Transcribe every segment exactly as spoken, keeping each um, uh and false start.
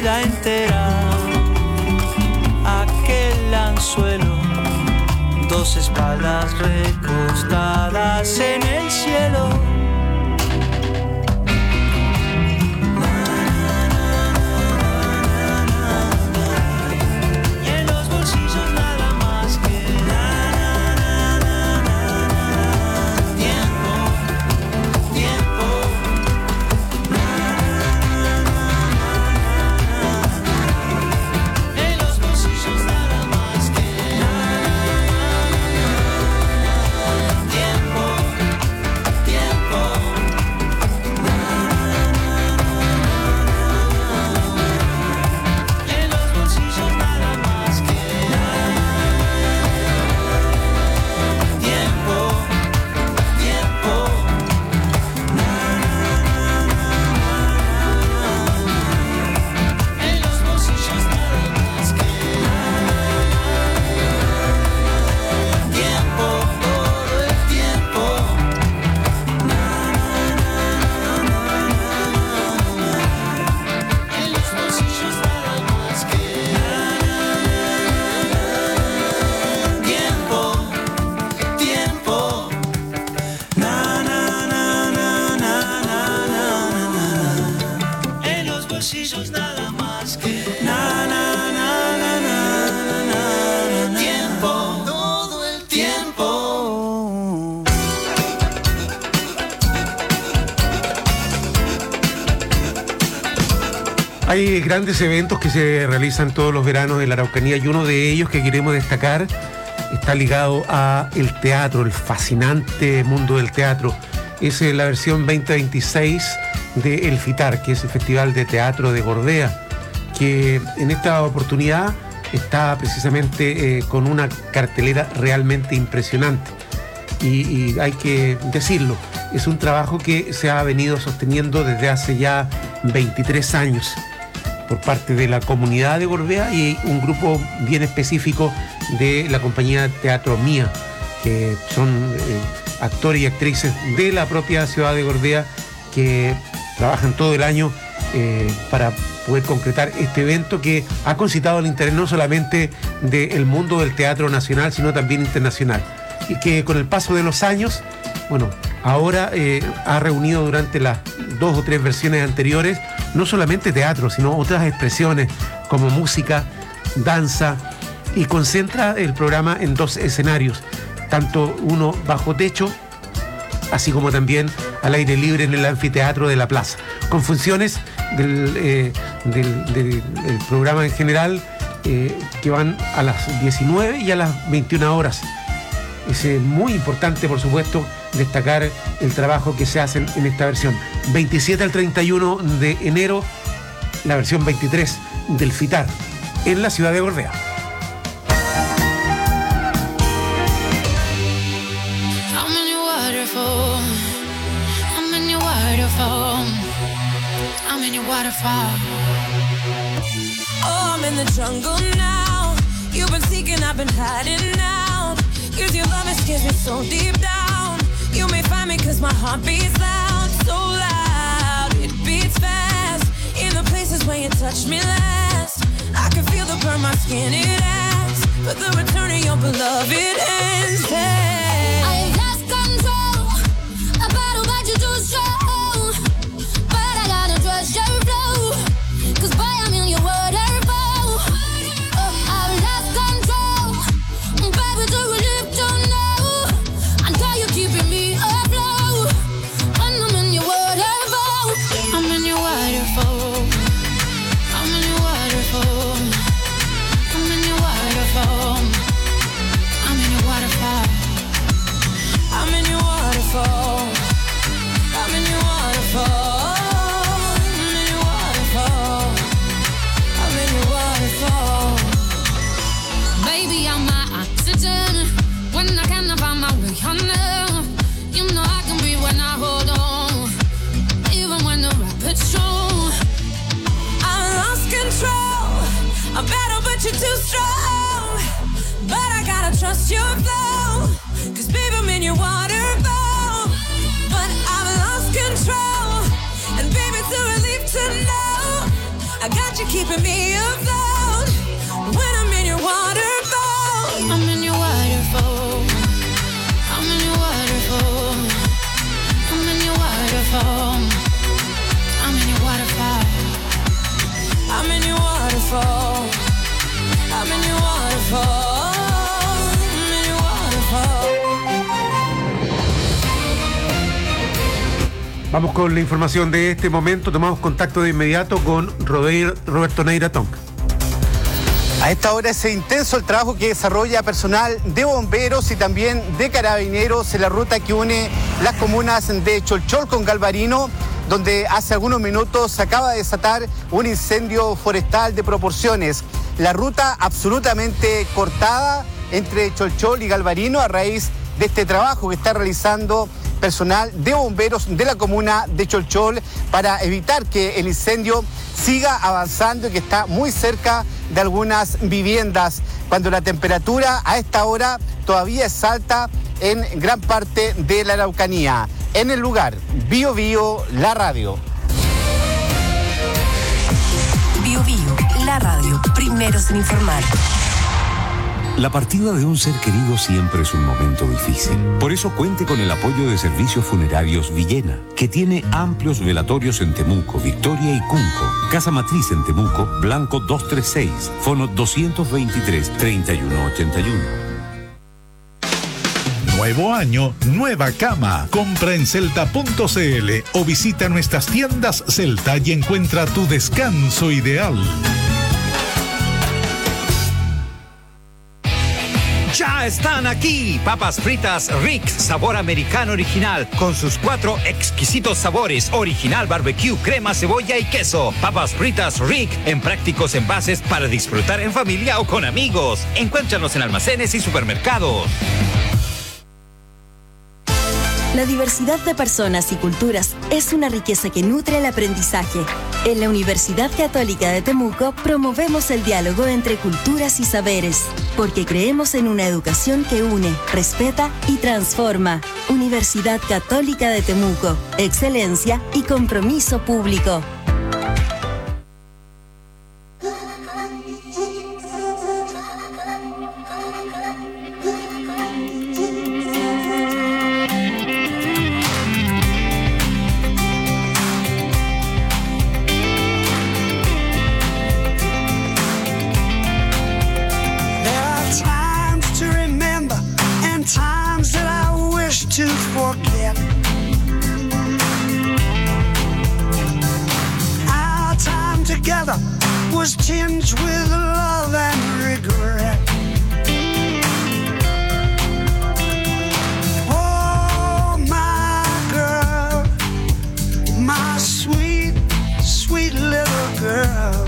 vida entera. Aquel anzuelo, dos espaldas recostadas en el cielo. Hay grandes eventos que se realizan todos los veranos en la Araucanía y uno de ellos que queremos destacar está ligado a el teatro, el fascinante mundo del teatro. Es la versión veinte veintiséis de El Fitar, que es el Festival de Teatro de Gorbea, que en esta oportunidad está precisamente eh, con una cartelera realmente impresionante. Y, y hay que decirlo, es un trabajo que se ha venido sosteniendo desde hace ya veintitrés años por parte de la comunidad de Gorbea y un grupo bien específico de la compañía Teatro Mía, que son eh, actores y actrices de la propia ciudad de Gorbea que trabajan todo el año eh, para poder concretar este evento que ha concitado el interés no solamente del mundo del teatro nacional, sino también internacional, y que con el paso de los años, bueno, ahora eh, ha reunido durante las dos o tres versiones anteriores no solamente teatro, sino otras expresiones como música, danza, y concentra el programa en dos escenarios, tanto uno bajo techo, así como también al aire libre en el anfiteatro de la plaza, con funciones del, eh, del, del, del programa en general eh, que van a las diecinueve y a las veintiuna horas. Es eh, muy importante, por supuesto, destacar el trabajo que se hace en, en esta versión. veintisiete al treinta y uno de enero, la versión veintitrés del Fitar, en la ciudad de Gorbea. Cause your love is scares me so deep down. You may find me cause my heart beats loud. So loud, it beats fast. In the places where you touched me last, I can feel the burn, my skin it asks. But the return of your beloved ends. Hey, I lost control. A battle that you too strong. But I gotta trust your flow. Cause boy, I'm in your waterfall. Oh, I've lost control. Baby, do it. Keeping me afloat when I'm in your waterfall. I'm in your waterfall. I'm in your waterfall. I'm in your waterfall. I'm in your waterfall. I'm in your waterfall. I'm in your waterfall. I'm in your waterfall. I'm in your waterfall. Baby, I'm my oxygen when I can't find my way under. You know I can breathe when I hold on, even when the rapid's strong. I lost control. I'm better, but you're too strong. But I gotta trust your flow. Cause baby, I'm in your waterfall. But I've lost control. And baby, it's a relief to know I got you keeping me afloat. When I'm in your waterfall, I'm in your waterfall. I'm in your waterfall. I'm in your waterfall. I'm in your waterfall. I'm in your waterfall. I'm in your waterfall. I'm in your waterfall. Vamos con la información de este momento. Tomamos contacto de inmediato con Roberto Neira Tonka. A esta hora es intenso el trabajo que desarrolla personal de bomberos y también de carabineros en la ruta que une las comunas de Cholchol con Galvarino, donde hace algunos minutos se acaba de desatar un incendio forestal de proporciones. La ruta absolutamente cortada entre Cholchol y Galvarino a raíz de este trabajo que está realizando personal de bomberos de la comuna de Cholchol para evitar que el incendio siga avanzando y que está muy cerca de algunas viviendas, cuando la temperatura a esta hora todavía es alta en gran parte de la Araucanía. En el lugar, Bio Bio, la radio. Bio Bio, la radio, primeros en informar. La partida de un ser querido siempre es un momento difícil. Por eso cuente con el apoyo de Servicios Funerarios Villena, que tiene amplios velatorios en Temuco, Victoria y Cunco. Casa Matriz en Temuco, Blanco doscientos treinta y seis, fono doscientos veintitrés, treinta y uno ochenta y uno. Nuevo año, nueva cama. Compra en celta punto c l o visita nuestras tiendas Celta y encuentra tu descanso ideal. Ya están aquí, papas fritas Rick, sabor americano original, con sus cuatro exquisitos sabores, original, barbecue, crema, cebolla y queso. Papas fritas Rick, en prácticos envases para disfrutar en familia o con amigos. Encuéntranos en almacenes y supermercados. La diversidad de personas y culturas es una riqueza que nutre el aprendizaje. En la Universidad Católica de Temuco promovemos el diálogo entre culturas y saberes, porque creemos en una educación que une, respeta y transforma. Universidad Católica de Temuco, excelencia y compromiso público. To forget our time together was tinged with love and regret. Oh, my girl, my sweet, sweet little girl.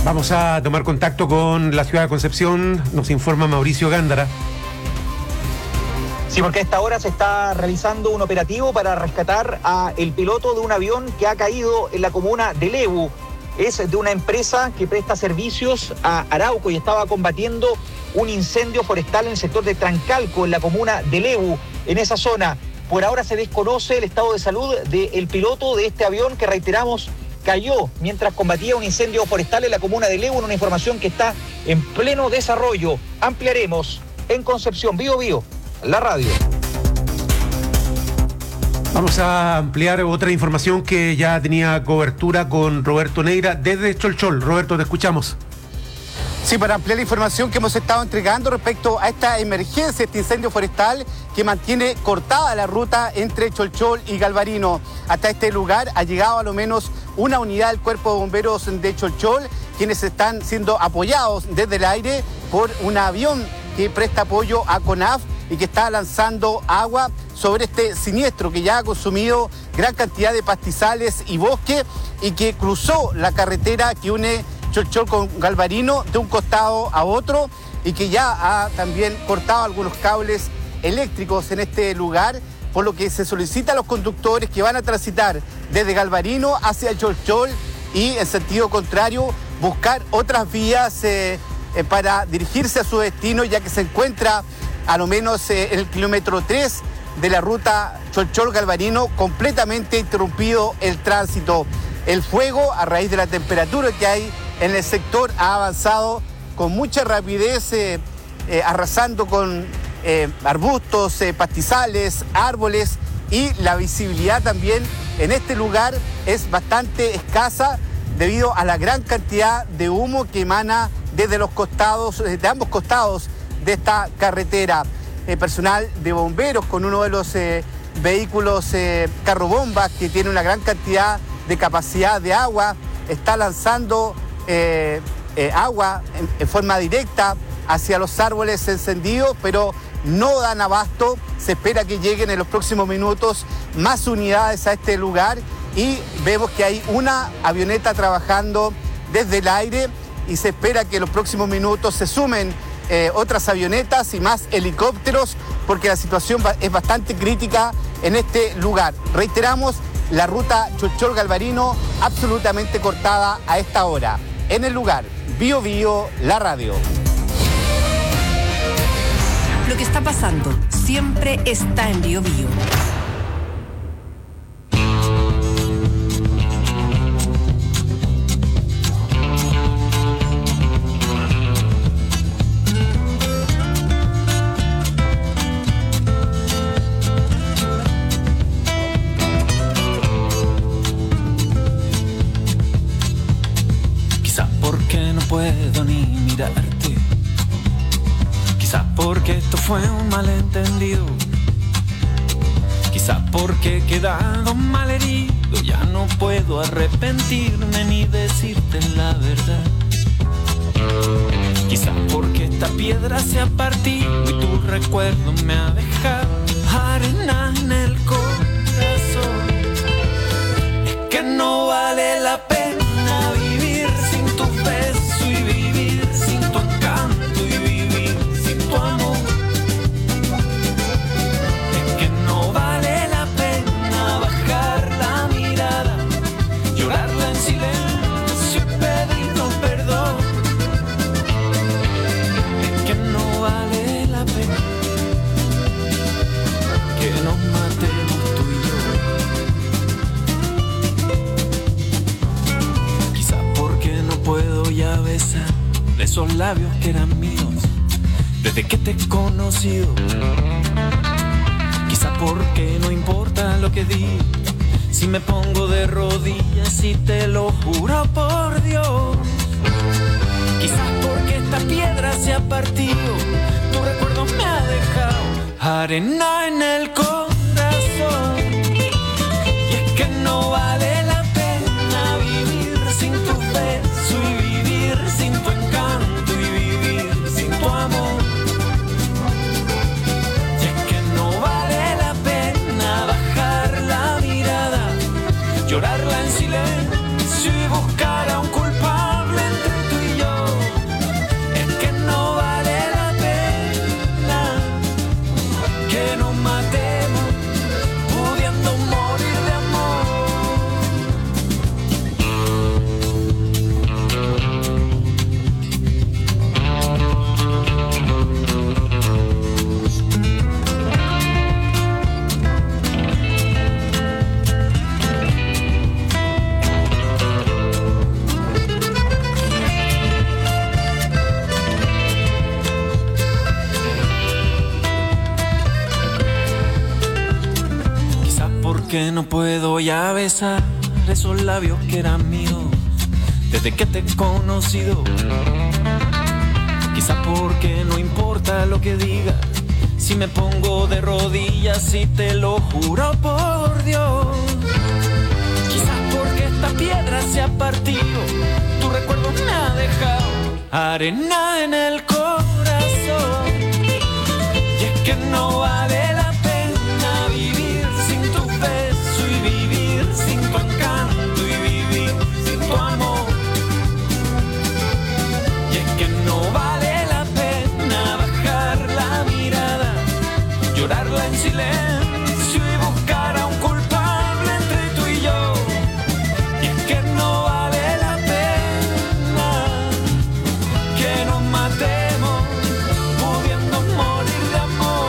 Vamos a tomar contacto con la ciudad de Concepción, nos informa Mauricio Gándara. Sí, porque a esta hora se está realizando un operativo para rescatar a el piloto de un avión que ha caído en la comuna de Lebu. Es de una empresa que presta servicios a Arauco y estaba combatiendo un incendio forestal en el sector de Trancalco, en la comuna de Lebu, en esa zona. Por ahora se desconoce el estado de salud del piloto de este avión que, reiteramos, cayó mientras combatía un incendio forestal en la comuna de Lebu, en una información que está en pleno desarrollo. Ampliaremos en Concepción. Bío Bío, la radio. Vamos a ampliar otra información que ya tenía cobertura con Roberto Neira desde Cholchol. Roberto, te escuchamos. Sí, para ampliar la información que hemos estado entregando respecto a esta emergencia, este incendio forestal que mantiene cortada la ruta entre Cholchol y Galvarino. Hasta este lugar ha llegado a lo menos una unidad del Cuerpo de Bomberos de Cholchol, quienes están siendo apoyados desde el aire por un avión que presta apoyo a CONAF y que está lanzando agua sobre este siniestro que ya ha consumido gran cantidad de pastizales y bosque y que cruzó la carretera que une Cholchol con Galvarino de un costado a otro y que ya ha también cortado algunos cables eléctricos en este lugar, por lo que se solicita a los conductores que van a transitar desde Galvarino hacia Cholchol y en sentido contrario buscar otras vías eh, eh, para dirigirse a su destino, ya que se encuentra a lo menos eh, en el kilómetro tres de la ruta Cholchol-Galvarino completamente interrumpido el tránsito. El fuego, a raíz de la temperatura que hay en el sector, ha avanzado con mucha rapidez, eh, eh, arrasando con eh, arbustos, eh, pastizales, árboles, y la visibilidad también en este lugar es bastante escasa debido a la gran cantidad de humo que emana desde los costados, de ambos costados de esta carretera. Eh, personal de bomberos con uno de los eh, vehículos eh, carrobombas que tiene una gran cantidad de capacidad de agua, está lanzando eh, eh, agua en, en forma directa hacia los árboles encendidos, pero no dan abasto. Se espera que lleguen en los próximos minutos más unidades a este lugar y vemos que hay una avioneta trabajando desde el aire y se espera que en los próximos minutos se sumen eh, otras avionetas y más helicópteros, porque la situación es bastante crítica en este lugar. Reiteramos, la ruta Cholchol-Galvarino absolutamente cortada a esta hora. En el lugar, Bío Bío, la radio. Lo que está pasando siempre está en Bío Bío. Puedo ni mirarte, quizás porque esto fue un malentendido, quizás porque he quedado mal herido, ya no puedo arrepentirme ni decirte la verdad, quizás porque esta piedra se ha partido y tu recuerdo me ha dejado arena en el corazón. Es que no vale la pena vivir sin tu beso y vivir sin tu encanto y vivir sin tu amor. Es que no vale la pena bajar la mirada, llorarla en silencio y pedirnos perdón. Es que no vale la pena que nos matemos tú y yo. Quizás porque no puedo ya besar esos labios que eran míos desde que te he conocido. Quizá porque no importa lo que diga, si me pongo de rodillas y te lo juro por Dios. Quizás porque esta piedra se ha partido, tu recuerdo me ha dejado arena en el corazón. Y es que no vale la pena vivir sin tu beso y vivir sin tu encanto y vivir sin tu amor. Y es que no vale la pena bajar la mirada, llorarla en silencio y buscar a un culpable entre tú y que nos matemos pudiendo morir de amor. Que no puedo ya besar esos labios que eran míos desde que te he conocido. Quizás porque no importa lo que diga, si me pongo de rodillas y te lo juro por Dios. Quizás porque esta piedra se ha partido, tu recuerdo me ha dejado arena en el corazón. Y es que no vale la pena vivir sin tu beso y vivir sin tu encanto y vivir sin tu amor. Y es que no vale la pena bajar la mirada, llorarla en silencio y buscar a un culpable entre tú y yo. Y es que no vale la pena que nos matemos pudiendo morir de amor.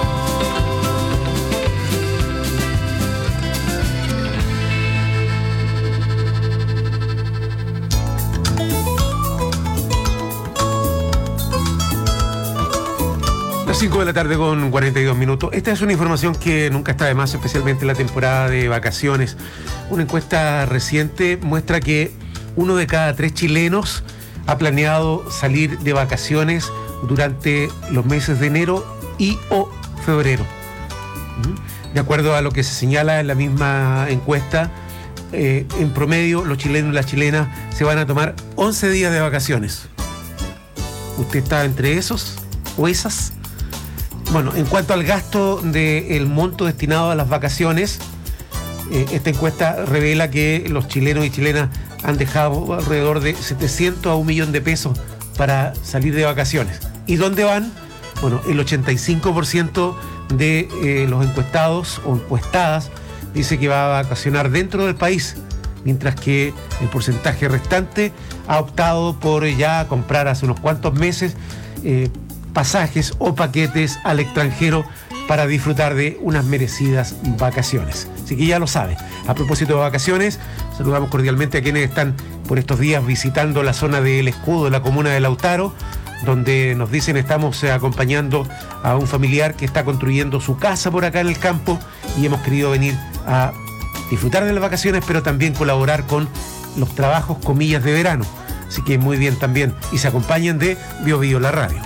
Las cinco de la tarde con cuarenta y dos minutos. Esta es una información que nunca está de más, especialmente en la temporada de vacaciones. Una encuesta reciente muestra que uno de cada tres chilenos ha planeado salir de vacaciones durante los meses de enero y o febrero. De acuerdo a lo que se señala en la misma encuesta, eh, en promedio los chilenos y las chilenas se van a tomar once días de vacaciones. ¿Usted está entre esos o esas? Bueno, en cuanto al gasto del monto destinado a las vacaciones, eh, esta encuesta revela que los chilenos y chilenas han dejado alrededor de setecientos a un millón de pesos para salir de vacaciones. ¿Y dónde van? Bueno, el ochenta y cinco por ciento de eh, los encuestados o encuestadas dice que va a vacacionar dentro del país, mientras que el porcentaje restante ha optado por ya comprar hace unos cuantos meses eh, pasajes o paquetes al extranjero para disfrutar de unas merecidas vacaciones. Así que ya lo sabe. A propósito de vacaciones, saludamos cordialmente a quienes están por estos días visitando la zona del Escudo de la comuna de Lautaro, donde nos dicen estamos eh, acompañando a un familiar que está construyendo su casa por acá en el campo y hemos querido venir a disfrutar de las vacaciones, pero también colaborar con los trabajos, comillas, de verano. Así que muy bien también. Y se acompañan de Bio Bio, la radio.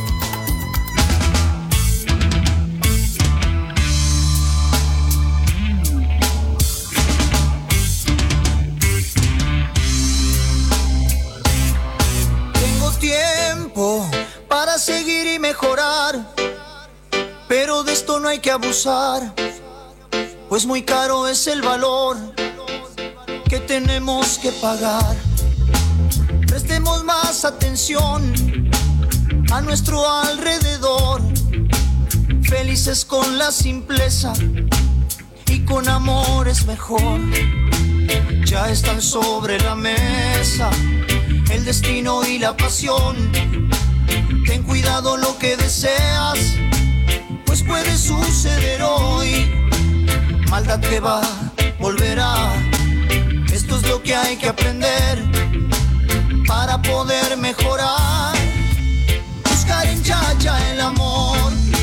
Para seguir y mejorar, pero de esto no hay que abusar, pues muy caro es el valor que tenemos que pagar. Prestemos más atención a nuestro alrededor, felices con la simpleza y con amor es mejor. Ya están sobre la mesa el destino y la pasión. Ten cuidado lo que deseas, pues puede suceder hoy. Maldad que va, volverá. Esto es lo que hay que aprender para poder mejorar. Buscar en Yaya el amor.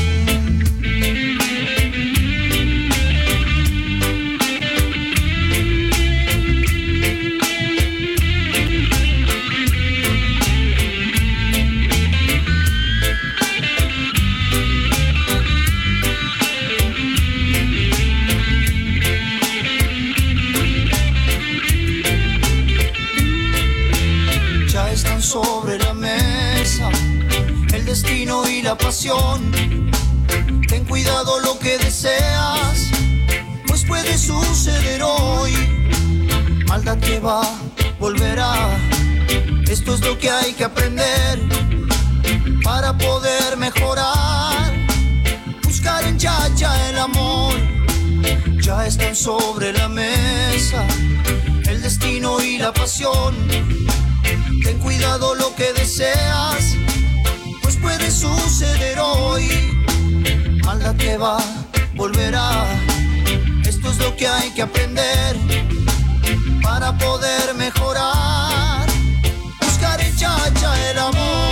Sobre la mesa el destino y la pasión. Ten cuidado lo que deseas, pues puede suceder hoy. Maldad que va, volverá. Esto es lo que hay que aprender para poder mejorar. Buscar en en ya, ya el amor. Ya están sobre la mesa el destino y la pasión. Ten cuidado lo que deseas, pues puede suceder hoy. Maldad que va, volverá. Esto es lo que hay que aprender para poder mejorar. Buscar en ya, ya el amor.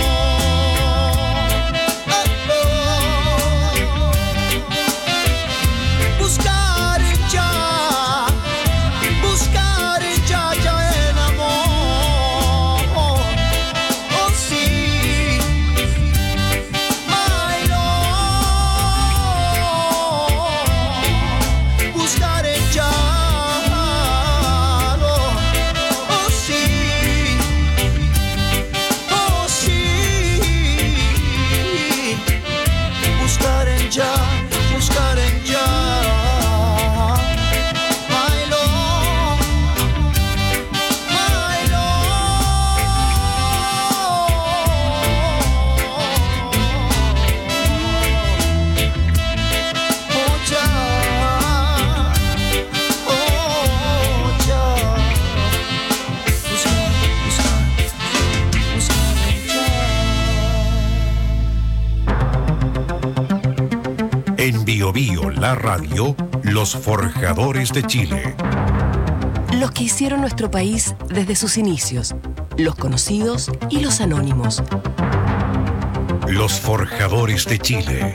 Buscar en ya, buscar en ya, ya el amor. Oh sí, my love. Buscar en ya, oh sí, oh sí. Buscar en ya, buscar en ya. En Bio Bio, la radio, los forjadores de Chile. Los que hicieron nuestro país desde sus inicios, los conocidos y los anónimos. Los forjadores de Chile.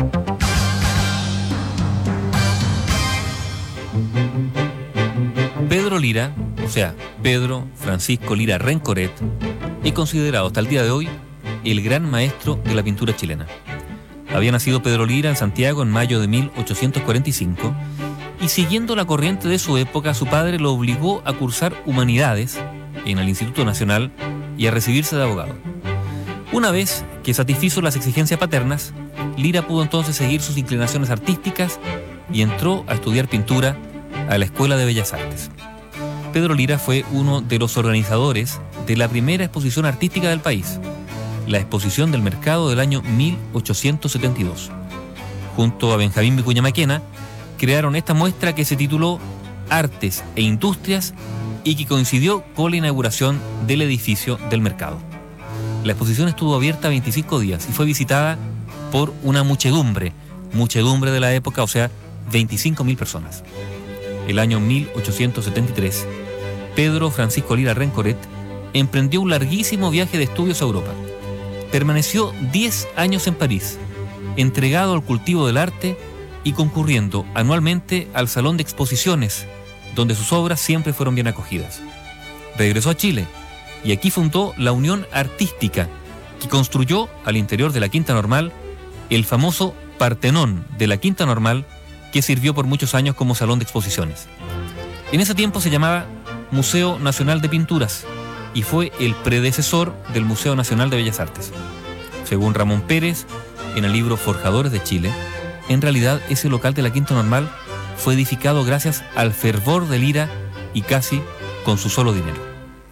Pedro Lira, o sea, Pedro Francisco Lira Rencoret, es considerado hasta el día de hoy el gran maestro de la pintura chilena. Había nacido Pedro Lira en Santiago en mayo de mil ochocientos cuarenta y cinco y siguiendo la corriente de su época, su padre lo obligó a cursar Humanidades en el Instituto Nacional y a recibirse de abogado. Una vez que satisfizo las exigencias paternas, Lira pudo entonces seguir sus inclinaciones artísticas y entró a estudiar pintura a la Escuela de Bellas Artes. Pedro Lira fue uno de los organizadores de la primera exposición artística del país, la Exposición del Mercado del año mil ochocientos setenta y dos. Junto a Benjamín Vicuña Maquena, crearon esta muestra que se tituló Artes e Industrias y que coincidió con la inauguración del edificio del mercado. La exposición estuvo abierta veinticinco días y fue visitada por una muchedumbre, muchedumbre de la época, o sea, veinticinco mil personas. El año mil ochocientos setenta y tres, Pedro Francisco Lira Rencoret emprendió un larguísimo viaje de estudios a Europa. Permaneció diez años en París, entregado al cultivo del arte y concurriendo anualmente al Salón de Exposiciones, donde sus obras siempre fueron bien acogidas. Regresó a Chile y aquí fundó la Unión Artística, que construyó al interior de la Quinta Normal el famoso Partenón de la Quinta Normal, que sirvió por muchos años como salón de exposiciones. En ese tiempo se llamaba Museo Nacional de Pinturas y fue el predecesor del Museo Nacional de Bellas Artes. Según Ramón Pérez, en el libro Forjadores de Chile, en realidad ese local de la Quinta Normal fue edificado gracias al fervor de Lira y casi con su solo dinero.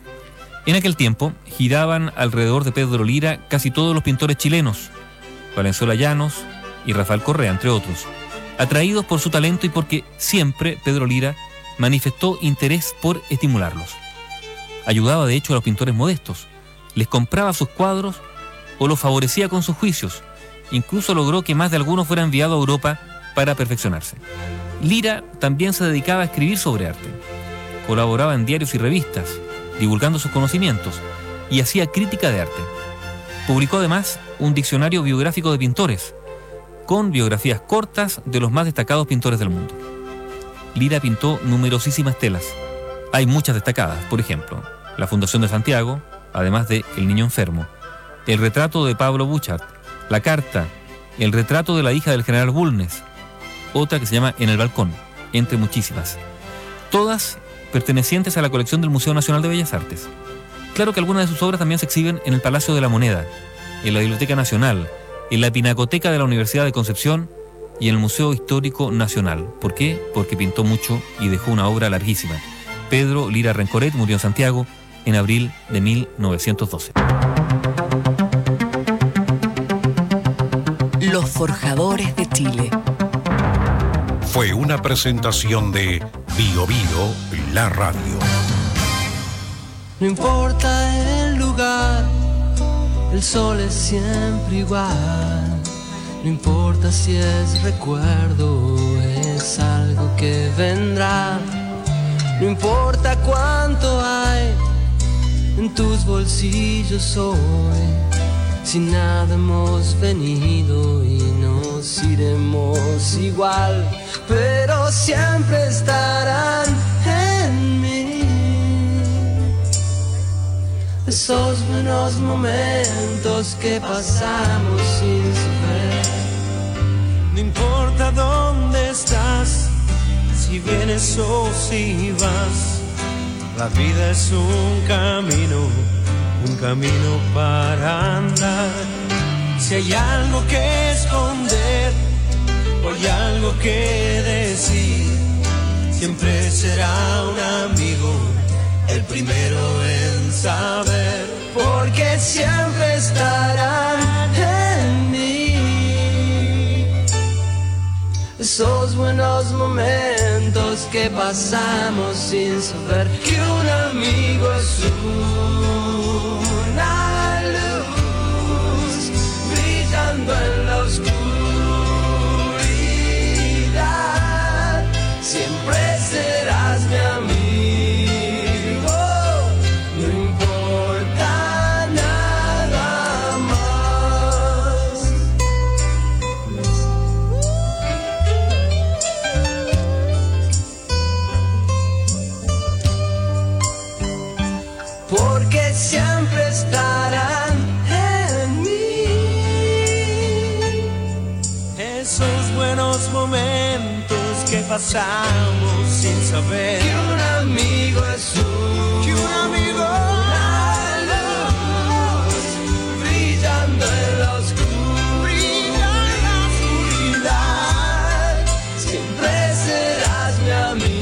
En aquel tiempo giraban alrededor de Pedro Lira casi todos los pintores chilenos, Valenzuela Llanos y Rafael Correa, entre otros, atraídos por su talento y porque siempre Pedro Lira manifestó interés por estimularlos. Ayudaba de hecho a los pintores modestos, les compraba sus cuadros o los favorecía con sus juicios. Incluso logró que más de algunos fueran enviados a Europa para perfeccionarse. Lira también se dedicaba a escribir sobre arte. Colaboraba en diarios y revistas, divulgando sus conocimientos, y hacía crítica de arte. Publicó además un diccionario biográfico de pintores, con biografías cortas de los más destacados pintores del mundo. Lira pintó numerosísimas telas. Hay muchas destacadas, por ejemplo, la Fundación de Santiago, además de El Niño Enfermo, el retrato de Pablo Buchart, la carta, el retrato de la hija del general Bulnes, otra que se llama En el Balcón, entre muchísimas. Todas pertenecientes a la colección del Museo Nacional de Bellas Artes. Claro que algunas de sus obras también se exhiben en el Palacio de la Moneda, en la Biblioteca Nacional, en la Pinacoteca de la Universidad de Concepción y en el Museo Histórico Nacional. ¿Por qué? Porque pintó mucho y dejó una obra larguísima. Pedro Lira Rencoret murió en Santiago en abril de mil novecientos doce. Los Forjadores de Chile. fue una presentación de Bio Bio, la radio. No importa el lugar, el sol es siempre igual. No importa si es recuerdo o es algo que vendrá. No importa cuánto hay en tus bolsillos hoy, si nada hemos venido y nos iremos igual, pero siempre estarán en mí esos buenos momentos que pasamos sin saber. No importa dónde estás, si vienes o si vas, la vida es un camino, un camino para andar. Si hay algo que esconder o hay algo que decir, siempre será un amigo el primero en saber, porque siempre estarán en mí esos buenos momentos que pasamos sin saber que un amigo es una luz brillando en la oscuridad. Siempre serás mi amigo. Porque siempre estarán en mí esos buenos momentos que pasamos sin saber que un amigo es un, que un amigo una luz brillando en la oscuridad. Siempre serás mi amigo.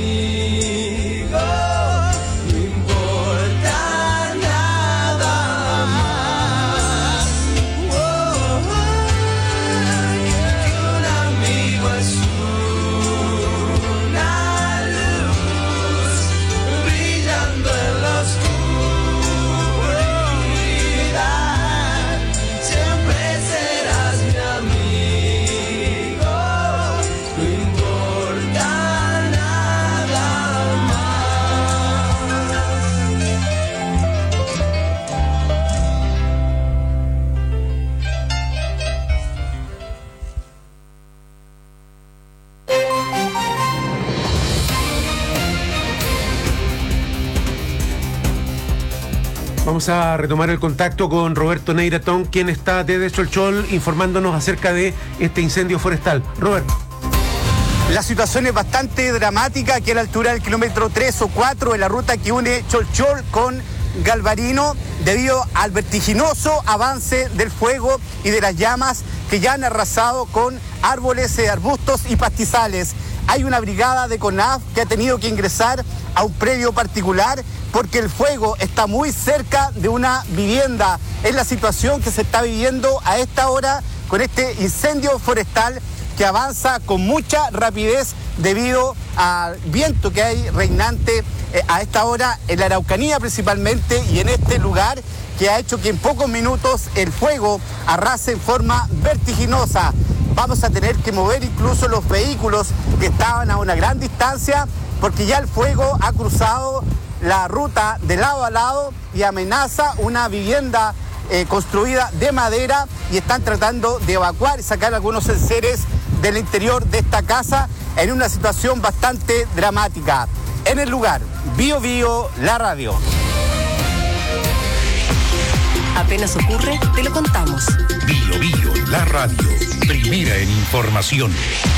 Vamos a retomar el contacto con Roberto Neiratón, quien está desde Cholchol informándonos acerca de este incendio forestal. Roberto. La situación es bastante dramática aquí a la altura del kilómetro tres o cuatro de la ruta que une Cholchol con Galvarino, debido al vertiginoso avance del fuego y de las llamas que ya han arrasado con árboles, arbustos y pastizales. Hay una brigada de CONAF que ha tenido que ingresar a un predio particular porque el fuego está muy cerca de una vivienda. Es la situación que se está viviendo a esta hora con este incendio forestal que avanza con mucha rapidez debido al viento que hay reinante eh, a esta hora en la Araucanía principalmente y en este lugar, que ha hecho que en pocos minutos el fuego arrase en forma vertiginosa. Vamos a tener que mover incluso los vehículos que estaban a una gran distancia porque ya el fuego ha cruzado la ruta de lado a lado y amenaza una vivienda eh, construida de madera, y están tratando de evacuar y sacar algunos enseres del interior de esta casa en una situación bastante dramática. En el lugar, Bio Bio, la radio. Apenas ocurre, te lo contamos. Bio Bio, la radio. Primera en información.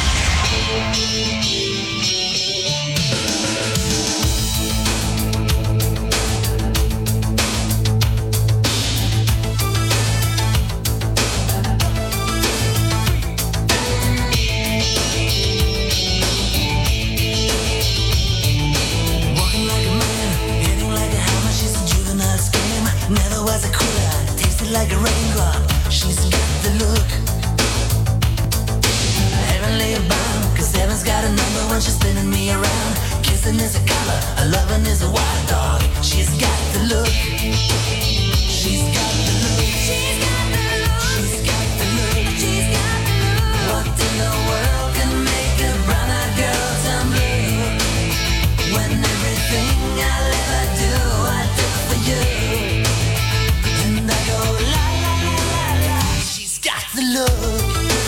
Like a raindrop, she's got the look. Heavenly bound, cause heaven's got a Remember when she's spinning me around? Kissing is a color, a loving is a wild dog. She's got the look. She's got the look. She's got the look. She's got the look. She's got the look. What in the world can make a brown-eyed girl turn blue? When everything I'll ever do, I do for you. And I go la la la la la. She's got the look.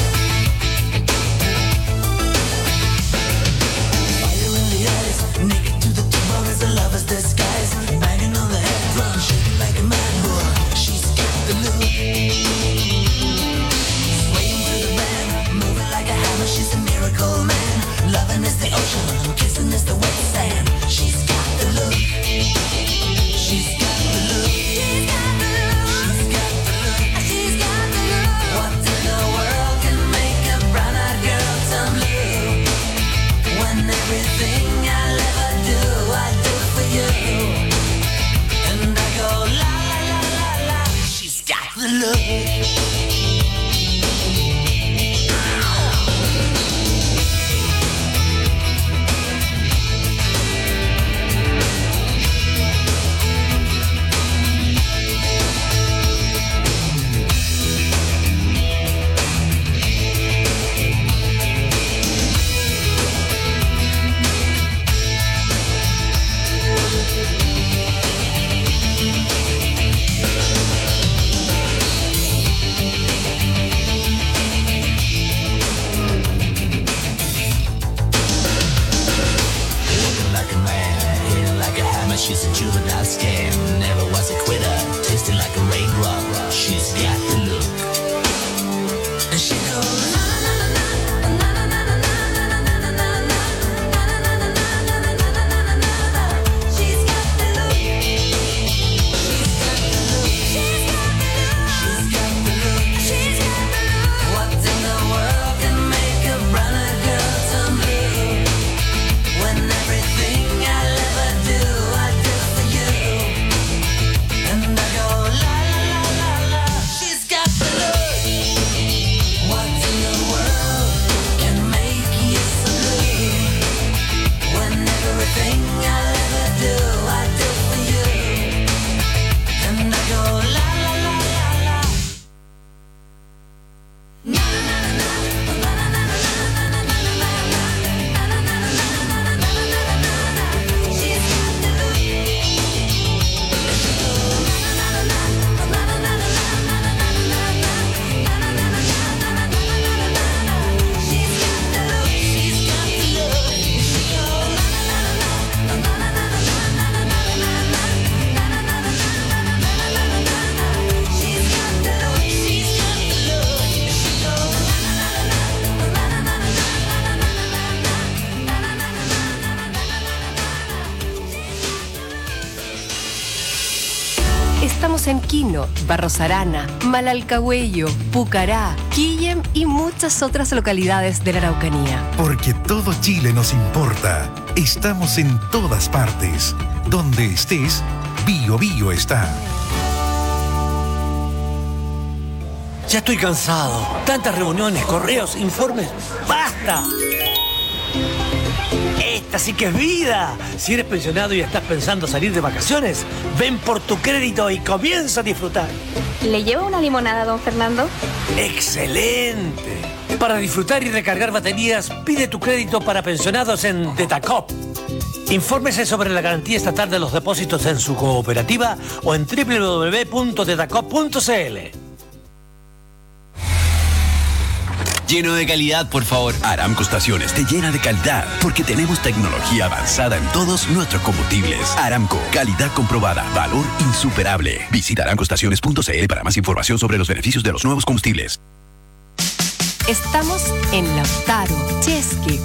Naked to the tomb as a lover's disguise. Banging on the head drum, shaking like a mad bull. She's got the look. Swaying through the band, moving like a hammer. She's a miracle man. Loving is the ocean, kissing is the wet sand. She's got the look. She's got the look. She's got the look. She's got the look. She's got the look. What in the world can make a brown-eyed girl turn blue? When everything I'll ever do, I do for you. And I go la la la la la. She's got the look. She's a juvenile scam, never was a quitter, tasting like a raindrop. She's got the look. And she goes na na na na na na na na na na na na. She's got the look. She's got the look. She's got the look. She's got the look. What in the world can make a brown-eyed girl turn blue? When everything I'll ever do, I do for you. And I go la la la la la. She's got the look. What in the world can make you so blue? When everything I'll ever do, I do for you. And I go la la la la la. Na na na na na na na na na na na. She's got the look. Estamos en Quino, Barros Arana, Malalcahuello, Pucará, Quillem y muchas otras localidades de la Araucanía. Porque todo Chile nos importa. Estamos en todas partes. Donde estés, Bio Bio está. Ya estoy cansado. Tantas reuniones, correos, informes. ¡Basta! Esta sí que es vida. Si eres pensionado y estás pensando salir de vacaciones, ven por tu crédito y comienza a disfrutar. ¿Le llevo una limonada, don Fernando? ¡Excelente! Para disfrutar y recargar baterías, pide tu crédito para pensionados en Detacop. Infórmese sobre la garantía estatal de los depósitos en su cooperativa o en doble u doble u doble u punto detacop punto c l. Lleno de calidad, por favor. Aramco Estaciones te llena de calidad porque tenemos tecnología avanzada en todos nuestros combustibles. Aramco, calidad comprobada, valor insuperable. Visita aramco estaciones punto c l para más información sobre los beneficios de los nuevos combustibles. Estamos en Lautaro, Chesque,